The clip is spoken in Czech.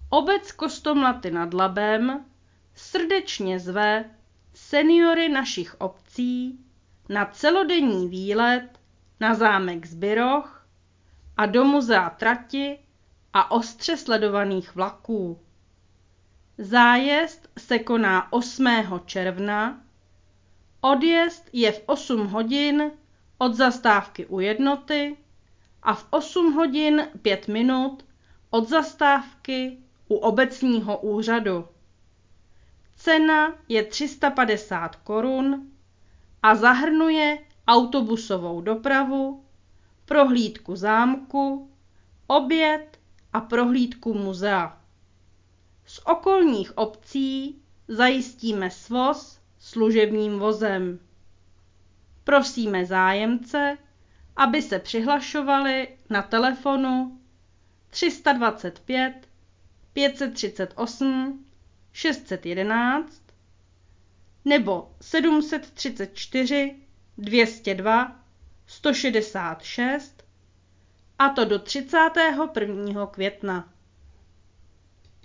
Obec Kostomlaty nad Labem srdečně zve seniory našich obcí na celodenní výlet na zámek Zbiroh a do muzea trati a ostře sledovaných vlaků. Zájezd se koná 8. června, odjezd je v 8 hodin od zastávky u Jednoty a v 8 hodin 5 minut od zastávky u obecního úřadu. Cena je 350 korun a zahrnuje autobusovou dopravu, prohlídku zámku, oběd a prohlídku muzea. Z okolních obcí zajistíme svoz služebním vozem. Prosíme zájemce, aby se přihlašovali na telefonu 325 538 611 nebo 734 202 166, a to do 31. května.